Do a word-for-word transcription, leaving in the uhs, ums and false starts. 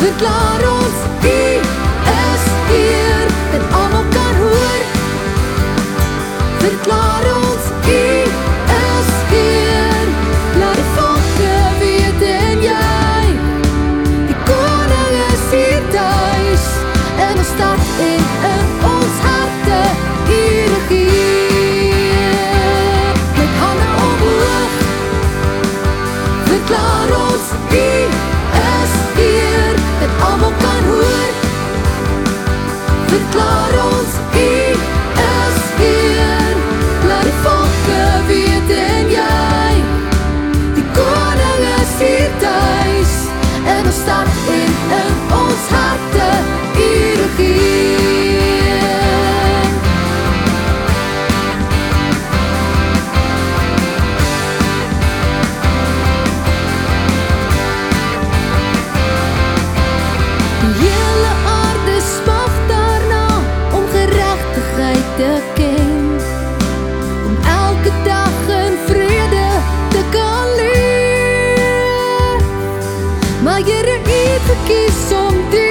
Verklaar ons, U is Heer, dat almal kan hoor. Verklaar ons, U is Heer, laat die volke weet en jy. Die koning is hier thuis, in ons stad en in ons harte, U regeer. Met hande omhoog, verklaar ons, U is Heer, dat almal kan hoor. Verklaar ons, U is Heer, laat die volke weet en jy. Die koning is hier thuis, in ons stad en in ons harte, U regeer. Die hele aarde smag daarna om geregtigheid te ken, om elke dag in vrede te kan leef. Maar Here, U het verkies om die